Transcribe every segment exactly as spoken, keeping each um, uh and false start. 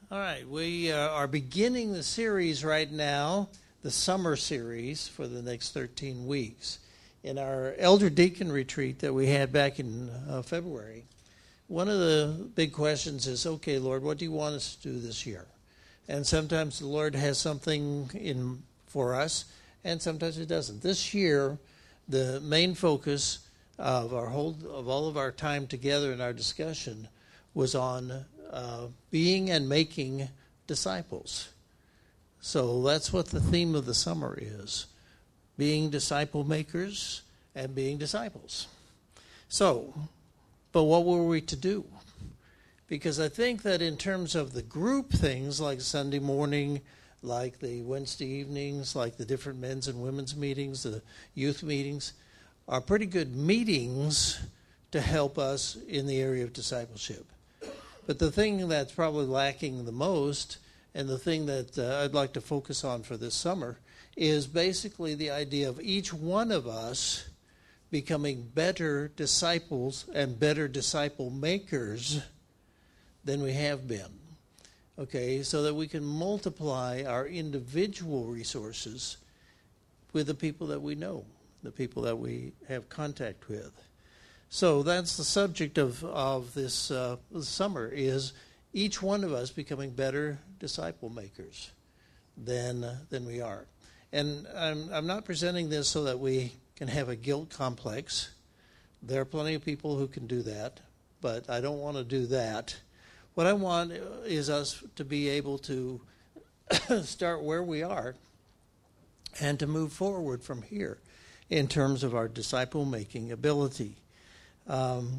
All right, we uh, are beginning the series right now, the summer series for the next thirteen weeks. In our elder deacon retreat that we had back in uh, February, one of the big questions is, okay, Lord, what do you want us to do this year? And sometimes the Lord has something in for us, and sometimes it doesn't. This year, the main focus of our whole of all of our time together in our discussion was on uh, being and making disciples. So that's what the theme of the summer is: being disciple makers and being disciples. So, but what were we to do? Because I think that in terms of the group things, like Sunday morning, like the Wednesday evenings, like the different men's and women's meetings, the youth meetings, are pretty good meetings to help us in the area of discipleship. But the thing that's probably lacking the most, and the thing that uh, I'd like to focus on for this summer, is basically the idea of each one of us becoming better disciples and better disciple makers than we have been. Okay, so that we can multiply our individual resources with the people that we know, the people that we have contact with. So that's the subject of, of this uh, summer, is each one of us becoming better disciple makers than, uh, than we are. And I'm, I'm not presenting this so that we can have a guilt complex. There are plenty of people who can do that, but I don't want to do that. What I want is us to be able to start where we are and to move forward from here in terms of our disciple-making ability. Um,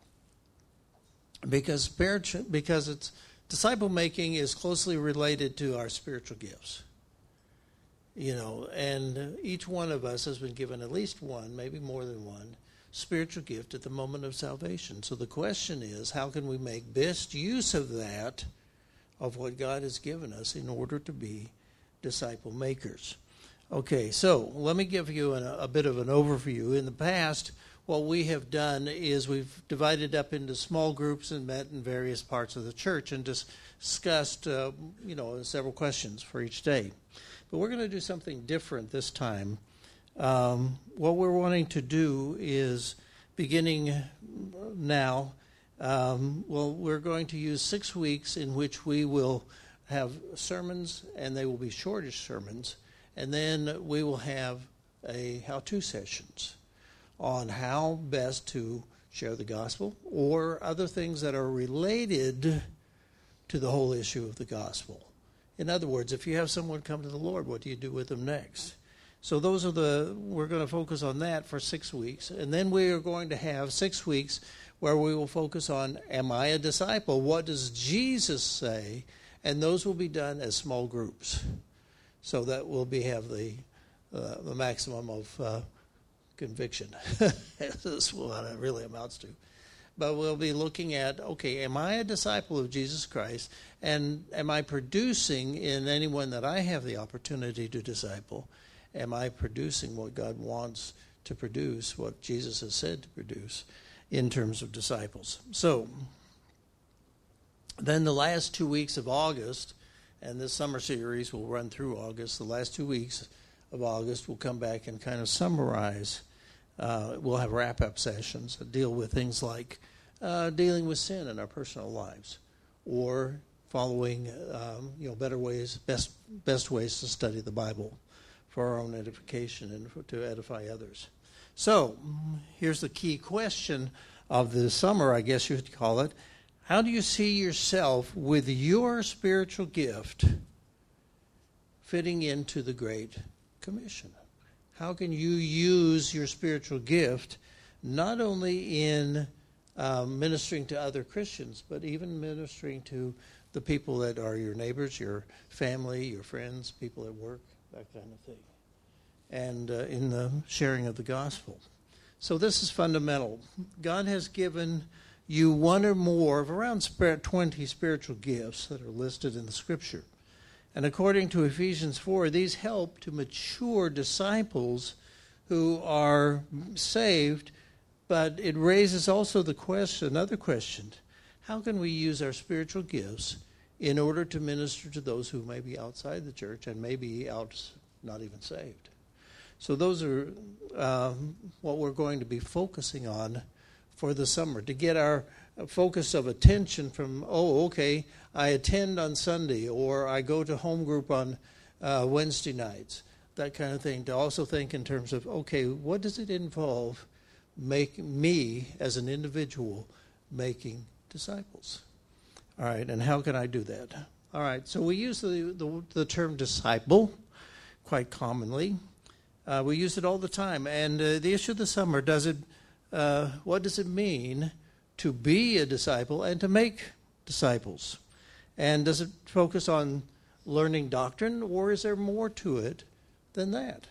because spiritual, because it's disciple-making is closely related to our spiritual gifts. You know, and each one of us has been given at least one, maybe more than one, spiritual gift at the moment of salvation. So the question is, how can we make best use of that, of what God has given us, in order to be disciple makers? Okay, so let me give you an, a bit of an overview. In the past, what we have done is we've divided up into small groups and met in various parts of the church and discussed, uh, you know, several questions for each day. But we're going to do something different this time. Um, what we're wanting to do is, beginning now, um, well, we're going to use six weeks in which we will have sermons, and they will be shortish sermons, and then we will have a how-to sessions on how best to share the gospel or other things that are related to the whole issue of the gospel. In other words, if you have someone come to the Lord, what do you do with them next? So those are the, we're going to focus on that for six weeks. And then we are going to have six weeks where we will focus on, am I a disciple? What does Jesus say? And those will be done as small groups. So that will be have the, uh, the maximum of uh, conviction. That's what it really amounts to. But we'll be looking at, okay, am I a disciple of Jesus Christ? And am I producing in anyone that I have the opportunity to disciple? Am I producing what God wants to produce, what Jesus has said to produce in terms of disciples? So then the last two weeks of August, and this summer series will run through August, the last two weeks of August we'll come back and kind of summarize. Uh, we'll have wrap-up sessions that deal with things like uh, dealing with sin in our personal lives, or following um, you know better ways, best best ways to study the Bible for our own edification and for, to edify others. So here's the key question of the summer, I guess you would call it: how do you see yourself with your spiritual gift fitting into the Great Commission? How can you use your spiritual gift not only in um, ministering to other Christians, but even ministering to the people that are your neighbors, your family, your friends, people at work, that kind of thing, and uh, in the sharing of the gospel? So this is fundamental. God has given you one or more of around twenty spiritual gifts that are listed in the Scripture. And according to Ephesians four, these help to mature disciples who are saved, but it raises also the question, another question: how can we use our spiritual gifts in order to minister to those who may be outside the church and may be out not even saved. So those are um, what we're going to be focusing on for the summer, to get our focus of attention from, oh, okay, I attend on Sunday, or I go to home group on uh, Wednesday nights, that kind of thing, to also think in terms of, okay, what does it involve make me as an individual making disciples? All right, and how can I do that? All right, so we use the, the, the term disciple quite commonly. Uh, we use it all the time. And uh, the issue of the summer, does it, uh, what does it mean to be a disciple and to make disciples? And does it focus on learning doctrine, or is there more to it than that?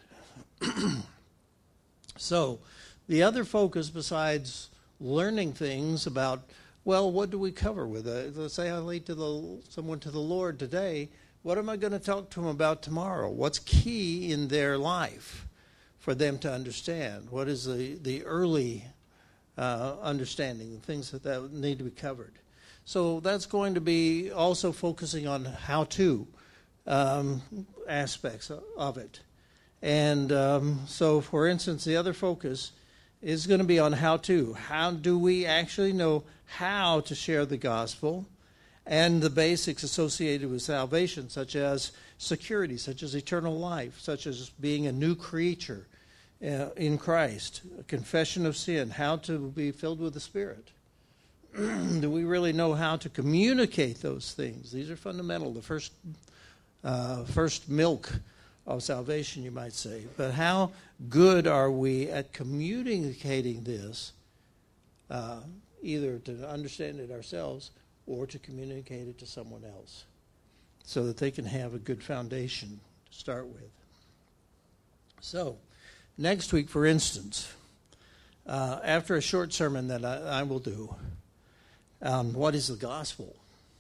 So the other focus besides learning things about, well, what do we cover with it? Let's say I lead to the, someone to the Lord today. What am I going to talk to them about tomorrow? What's key in their life for them to understand? What is the, the early uh, understanding, the things that, that need to be covered? So that's going to be also focusing on how-to um, aspects of it. And um, so, for instance, the other focus is going to be on how-to. How do we actually know how to share the gospel and the basics associated with salvation, such as security, such as eternal life, such as being a new creature uh, in Christ, a confession of sin, how to be filled with the Spirit. Do we really know how to communicate those things? These are fundamental, the first, uh, first milk of salvation, you might say. But how good are we at communicating this, uh, either to understand it ourselves or to communicate it to someone else, so that they can have a good foundation to start with? So, next week, for instance, uh, after a short sermon that I, I will do, um, what is the gospel?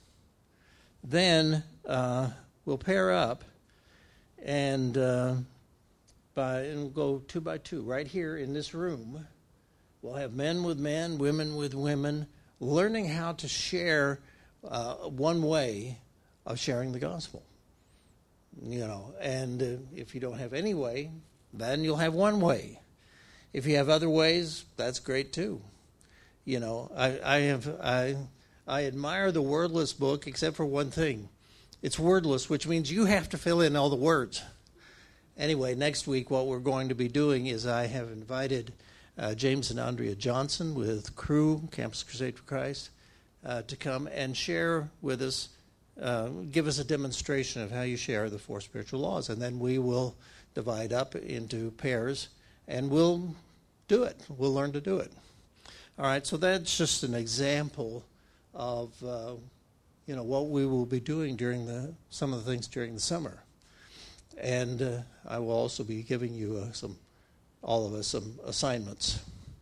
Then uh, we'll pair up and, uh, by, and we'll go two by two. Right here in this room, we'll have men with men, women with women, learning how to share uh, one way of sharing the gospel. You know, and uh, if you don't have any way, then you'll have one way. If you have other ways, that's great too. You know, I, I have I I admire the wordless book, except for one thing. It's wordless, which means you have to fill in all the words. Anyway, next week what we're going to be doing is I have invited uh, James and Andrea Johnson with Cru, Campus Crusade for Christ, uh, to come and share with us, uh, give us a demonstration of how you share the four spiritual laws. And then we will divide up into pairs, and we'll do it. We'll learn to do it. All right, so that's just an example of uh, you know what we will be doing during the some of the things during the summer, and uh, I will also be giving you uh, some, all of us, some assignments.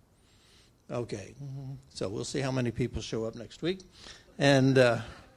Okay, mm-hmm. So we'll see how many people show up next week, and uh,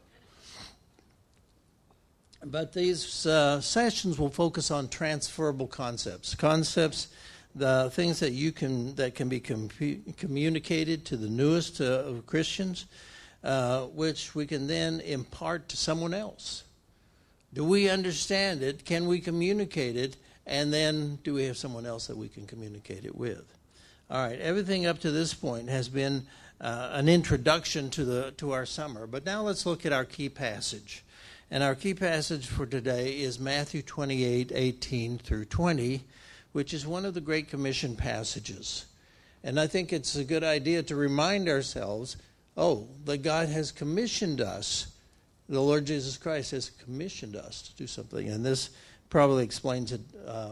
but these uh, sessions will focus on transferable concepts, concepts. The things that you can that can be com- communicated to the newest uh, of Christians, uh, which we can then impart to someone else. Do we understand it? Can we communicate it? And then do we have someone else that we can communicate it with? All right. Everything up to this point has been uh, an introduction to the to our summer. But now let's look at our key passage. And our key passage for today is Matthew twenty-eight, eighteen through twenty. Which is one of the Great Commission passages. And I think it's a good idea to remind ourselves, oh, that God has commissioned us. The Lord Jesus Christ has commissioned us to do something. And this probably explains it uh,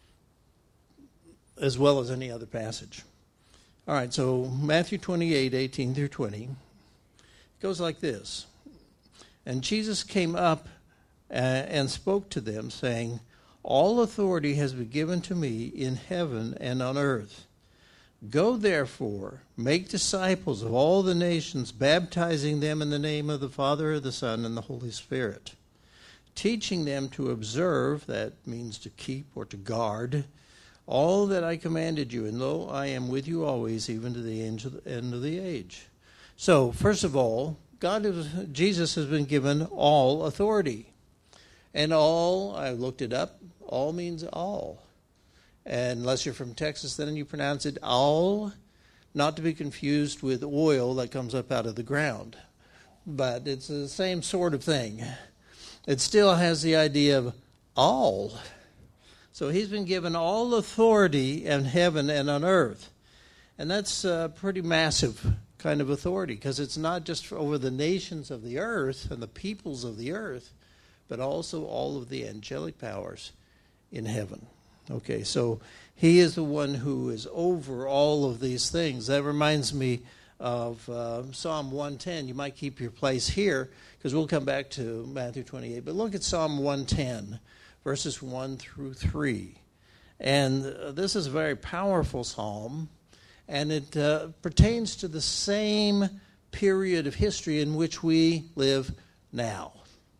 as well as any other passage. All right, so Matthew twenty-eight, eighteen through twenty. It goes like this. And Jesus came up uh, and spoke to them, saying, all authority has been given to me in heaven and on earth. Go therefore, make disciples of all the nations, baptizing them in the name of the Father, the Son, and the Holy Spirit, teaching them to observe, that means to keep or to guard, all that I commanded you, and lo, I am with you always, even to the end of the age. So, first of all, God is, Jesus has been given all authority. And all, I looked it up, all means all. And unless you're from Texas, then you pronounce it all, not to be confused with oil that comes up out of the ground. But it's the same sort of thing. It still has the idea of all. So he's been given all authority in heaven and on earth. And that's a pretty massive kind of authority, because it's not just over the nations of the earth and the peoples of the earth, but also all of the angelic powers in heaven. Okay, so he is the one who is over all of these things. That reminds me of uh, Psalm one ten. You might keep your place here, because we'll come back to Matthew twenty-eight. But look at Psalm one ten, verses one through three. And uh, this is a very powerful psalm, and it uh, pertains to the same period of history in which we live now.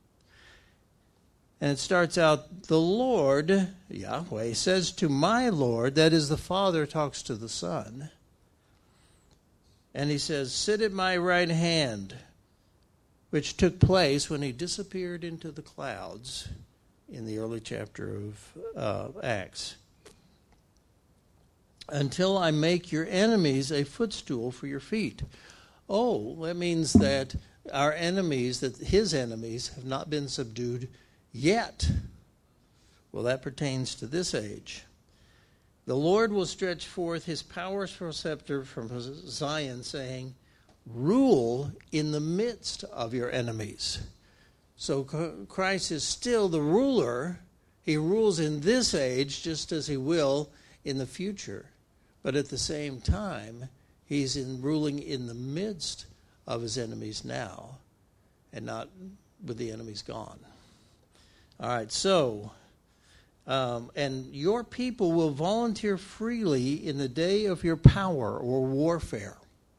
And it starts out, the Lord, Yahweh, says to my Lord, that is the Father talks to the Son, and he says, sit at my right hand, which took place when he disappeared into the clouds in the early chapter of uh, Acts. Until I make your enemies a footstool for your feet. Oh, that means that our enemies, that his enemies, have not been subdued yet. Well, that pertains to this age. The Lord will stretch forth his powerful scepter from Zion, saying, rule in the midst of your enemies. So Christ is still the ruler. He rules in this age just as he will in the future. But at the same time, he's in ruling in the midst of his enemies now, and not with the enemies gone. All right, so, um, and your people will volunteer freely in the day of your power or warfare.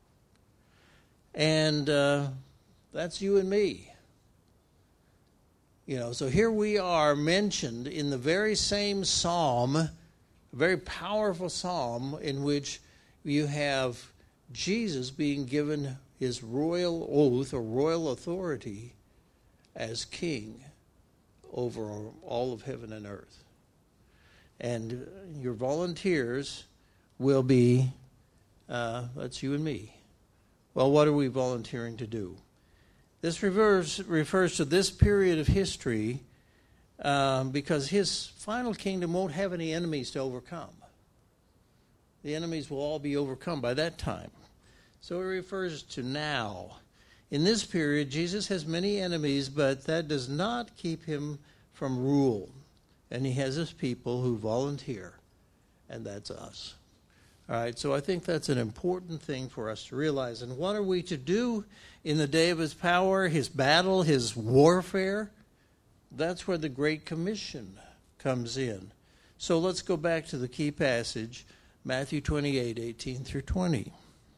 And uh, that's you and me. You know, so here we are mentioned in the very same psalm, a very powerful psalm in which you have Jesus being given his royal oath or royal authority as king over all of heaven and earth. And your volunteers will be, uh, that's you and me. Well, what are we volunteering to do? This refers, refers to this period of history um, because his final kingdom won't have any enemies to overcome. The enemies will all be overcome by that time. So it refers to now. In this period, Jesus has many enemies, but that does not keep him from rule. And he has his people who volunteer, and that's us. All right, so I think that's an important thing for us to realize. And what are we to do in the day of his power, his battle, his warfare? That's where the Great Commission comes in. So let's go back to the key passage, Matthew twenty-eight, eighteen through twenty.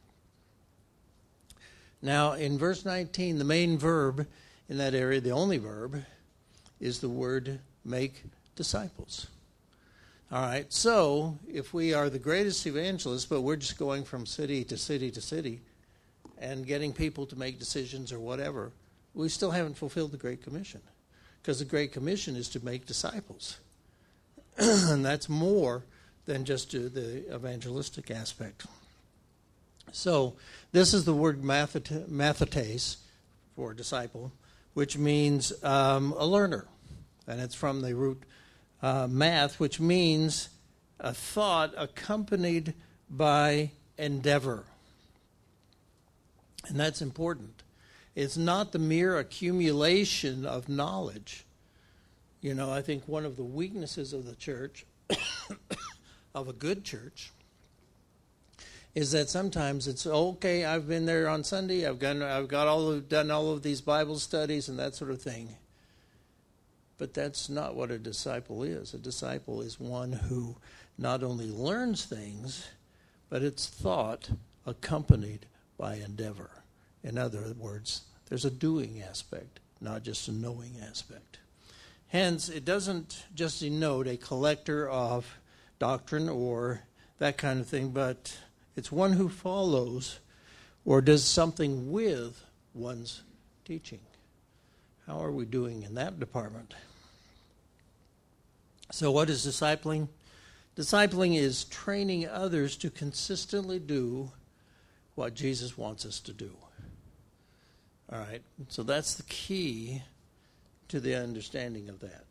Now, in verse nineteen, the main verb in that area, the only verb, is the word make disciples. All right, so if we are the greatest evangelists, but we're just going from city to city to city and getting people to make decisions or whatever, we still haven't fulfilled the Great Commission, because the Great Commission is to make disciples. And that's more than just the evangelistic aspect. So this is the word mathetes for disciple, which means um, a learner. And it's from the root uh, math, which means a thought accompanied by endeavor. And that's important. It's not the mere accumulation of knowledge. You know, I think one of the weaknesses of the church, of a good church, is that sometimes it's, okay, I've been there on Sunday, I've got, I've got all of, done all of these Bible studies and that sort of thing. But that's not what a disciple is. A disciple is one who not only learns things, but it's thought accompanied by endeavor. In other words, there's a doing aspect, not just a knowing aspect. Hence, it doesn't just denote a collector of doctrine or that kind of thing, but it's one who follows or does something with one's teaching. How are we doing in that department? So what is discipling? Discipling is training others to consistently do what Jesus wants us to do. All right, so that's the key to the understanding of that.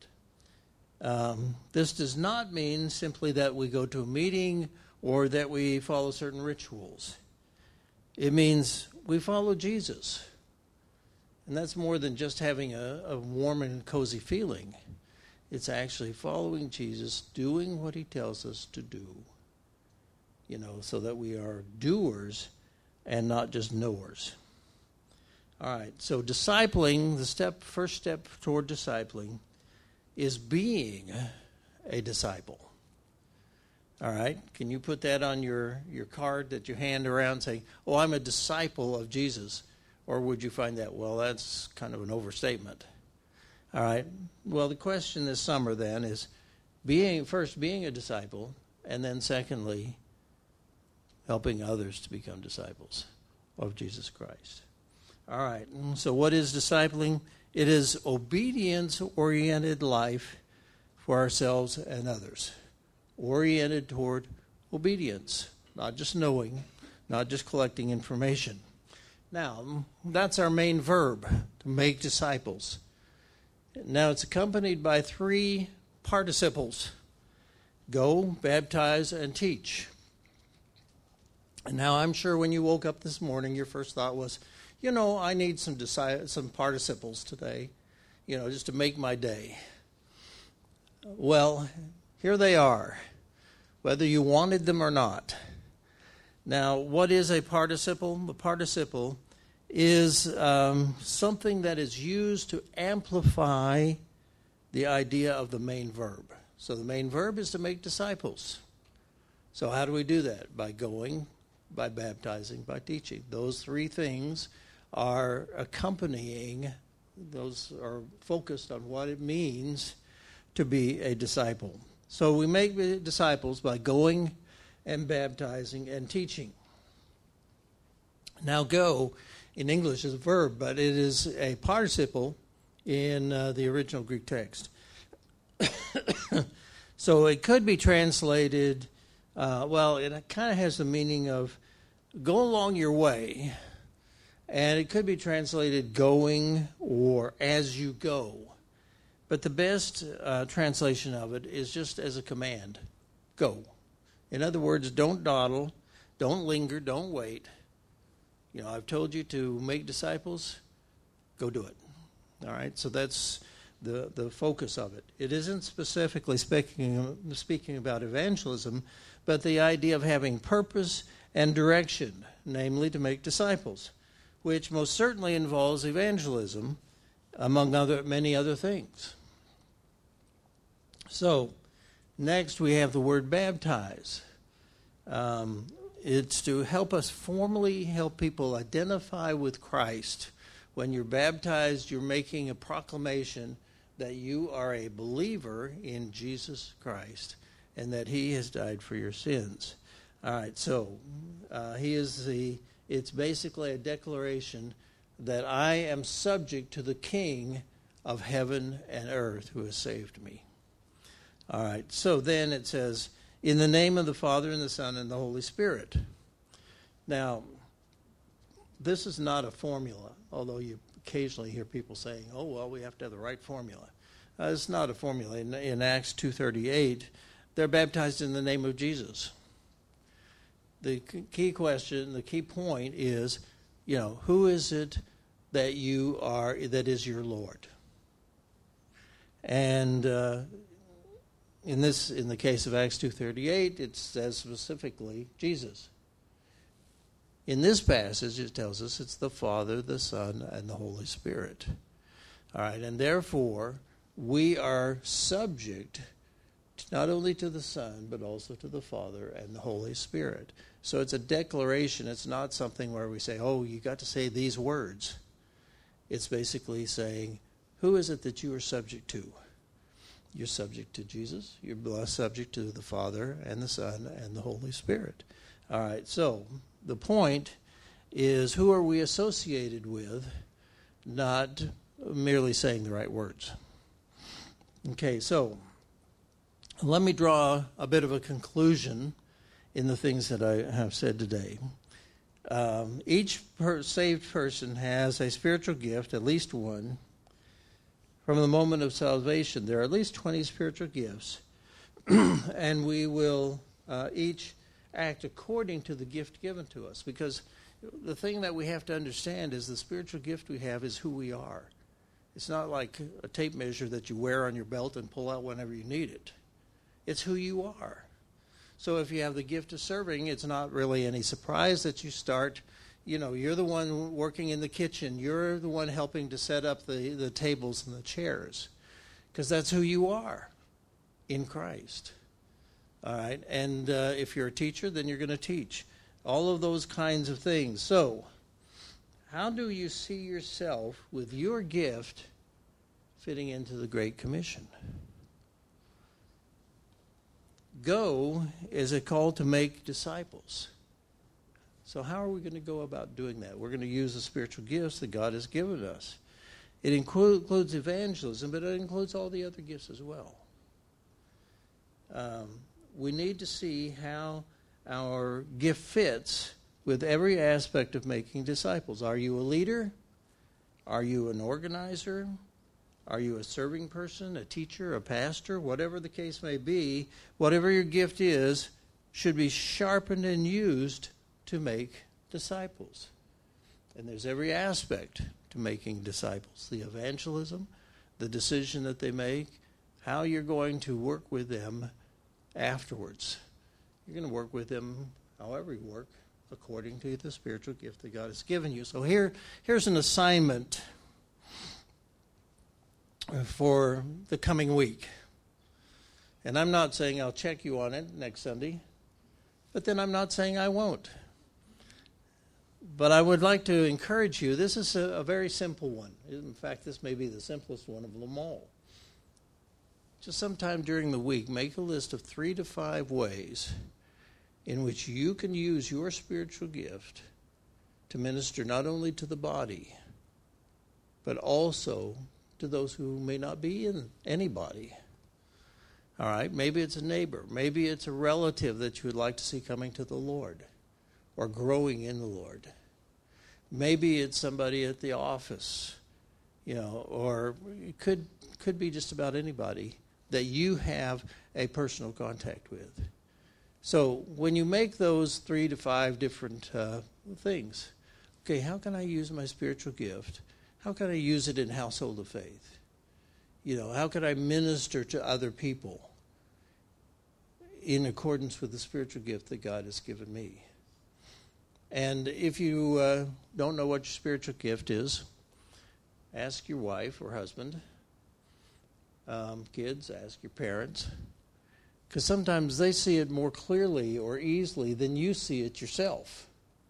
Um, this does not mean simply that we go to a meeting or that we follow certain rituals. It means we follow Jesus. And that's more than just having a, a warm and cozy feeling. It's actually following Jesus, doing what he tells us to do, you know, so that we are doers and not just knowers. All right, so discipling, the step, first step toward discipling is being a disciple. All right, can you put that on your, your card that you hand around saying, oh, I'm a disciple of Jesus? Or would you find that, well, that's kind of an overstatement? All right, well, the question this summer then is being first being a disciple, and then secondly, helping others to become disciples of Jesus Christ. All right, so what is discipling? It is obedience-oriented life for ourselves and others. Oriented toward obedience, not just knowing, not just collecting information. Now, that's our main verb, to make disciples. Now, it's accompanied by three participles: go, baptize, and teach. And now, I'm sure when you woke up this morning, your first thought was, you know, I need some deci- some participles today, you know, just to make my day. Well, here they are, whether you wanted them or not. Now, what is a participle? The participle is um, something that is used to amplify the idea of the main verb. So the main verb is to make disciples. So how do we do that? By going, by baptizing, by teaching. Those three things are accompanying, those are focused on what it means to be a disciple. So we make disciples by going and baptizing and teaching. Now, go in English is a verb, but it is a participle in uh, the original Greek text. So it could be translated, uh, well, it kind of has the meaning of go along your way, and it could be translated going or as you go. But the best uh, translation of it is just as a command, go. In other words, don't dawdle, don't linger, don't wait. You know, I've told you to make disciples, go do it. All right, so that's the, the focus of it. It isn't specifically speaking, speaking about evangelism, but the idea of having purpose and direction, namely to make disciples, which most certainly involves evangelism, among other many other things. So, next we have the word baptize. Um, it's to help us formally help people identify with Christ. When you're baptized, you're making a proclamation that you are a believer in Jesus Christ and that he has died for your sins. All right, so uh, he is the, it's basically a declaration that I am subject to the King of heaven and earth who has saved me. All right, so then it says, in the name of the Father and the Son and the Holy Spirit. Now, this is not a formula, although you occasionally hear people saying, oh, well, we have to have the right formula. Uh, it's not a formula. In, in Acts two thirty-eight, they're baptized in the name of Jesus. The key question, the key point is, you know, who is it that you are, that is your Lord? And uh, in this, in the case of Acts two thirty-eight, it says specifically Jesus. In this passage, it tells us it's the Father, the Son, and the Holy Spirit. All right, and therefore, we are subject not only to the Son, but also to the Father and the Holy Spirit. So it's a declaration. It's not something where we say, oh, you got to say these words. It's basically saying, who is it that you are subject to? You're subject to Jesus. You're subject to the Father and the Son and the Holy Spirit. All right, so the point is, who are we associated with not merely saying the right words. Okay, so let me draw a bit of a conclusion in the things that I have said today. Um, each per- saved person has a spiritual gift, at least one. From the moment of salvation, there are at least twenty spiritual gifts, and we will uh, each act according to the gift given to us. Because the thing that we have to understand is the spiritual gift we have is who we are. It's not like a tape measure that you wear on your belt and pull out whenever you need it. It's who you are. So if you have the gift of serving, it's not really any surprise that you start, you know, you're the one working in the kitchen. You're the one helping to set up the, the tables and the chairs, because that's who you are in Christ. All right. And uh, if you're a teacher, then you're going to teach. All of those kinds of things. So how do you see yourself with your gift fitting into the Great Commission? Go is a call to make disciples. So how are we going to go about doing that? We're going to use the spiritual gifts that God has given us. It include, includes evangelism, but it includes all the other gifts as well. Um, we need to see how our gift fits with every aspect of making disciples. Are you a leader? Are you an organizer? Are you a serving person, a teacher, a pastor? Whatever the case may be, whatever your gift is, should be sharpened and used to make disciples. And there's every aspect to making disciples. The evangelism, the decision that they make, how you're going to work with them afterwards. You're going to work with them however you work, according to the spiritual gift that God has given you. So here, here's an assignment for the coming week. And I'm not saying I'll check you on it next Sunday, but then I'm not saying I won't. But I would like to encourage you. This is a, a very simple one. In fact, this may be the simplest one of them all. Just sometime during the week, make a list of three to five ways in which you can use your spiritual gift to minister not only to the body, but also to those who may not be in any body. All right, maybe it's a neighbor. Maybe it's a relative that you would like to see coming to the Lord or growing in the Lord. Maybe it's somebody at the office, you know, or it could could be just about anybody that you have a personal contact with. So when you make those three to five different uh, things, okay, how can I use my spiritual gift? How can I use it in household of faith? You know, how can I minister to other people in accordance with the spiritual gift that God has given me? And if you uh, don't know what your spiritual gift is, ask your wife or husband. Um, kids, ask your parents. Because sometimes they see it more clearly or easily than you see it yourself.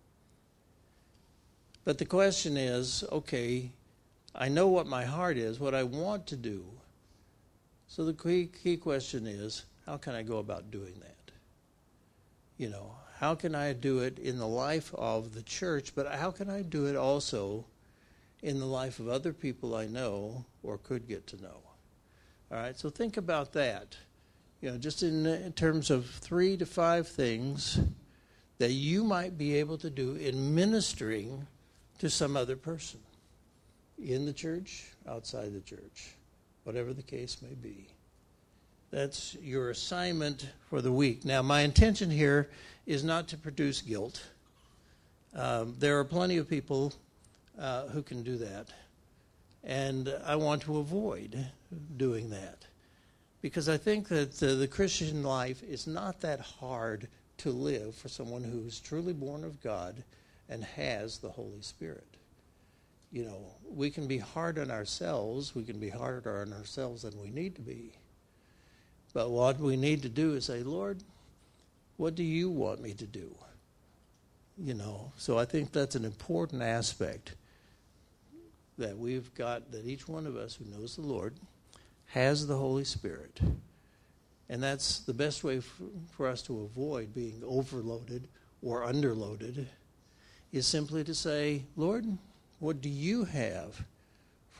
But the question is, okay, I know what my heart is, what I want to do. So the key, key question is, how can I go about doing that? You know, how can I do it in the life of the church, but how can I do it also in the life of other people I know or could get to know? All right, so think about that. You know, just in, in terms of three to five things that you might be able to do in ministering to some other person in the church, outside the church, whatever the case may be. That's your assignment for the week. Now, my intention here is not to produce guilt. Um, there are plenty of people uh, who can do that, and I want to avoid doing that because I think that uh, the Christian life is not that hard to live for someone who's truly born of God and has the Holy Spirit. You know, we can be hard on ourselves. We can be harder on ourselves than we need to be. But what we need to do is say, Lord, what do you want me to do? You know, so I think that's an important aspect that we've got, that each one of us who knows the Lord has the Holy Spirit. And that's the best way for, for us to avoid being overloaded or underloaded is simply to say, Lord, what do you have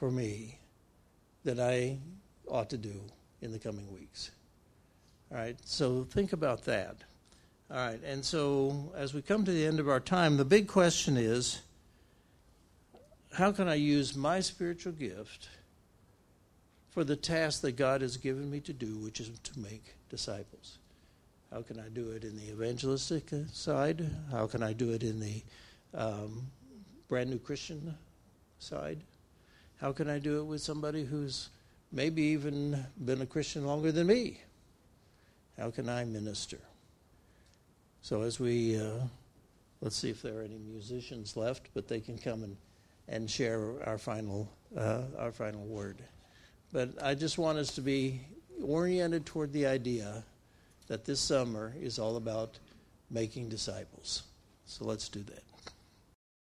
for me that I ought to do in the coming weeks? All right, so think about that. All right, and so as we come to the end of our time, the big question is, how can I use my spiritual gift for the task that God has given me to do, which is to make disciples? How can I do it in the evangelistic side? How can I do it in the um, brand new Christian side? How can I do it with somebody who's maybe even been a Christian longer than me? How can I minister? So as we, uh, let's see if there are any musicians left, but they can come and, and share our final, uh, our final word. But I just want us to be oriented toward the idea that this summer is all about making disciples. So let's do that.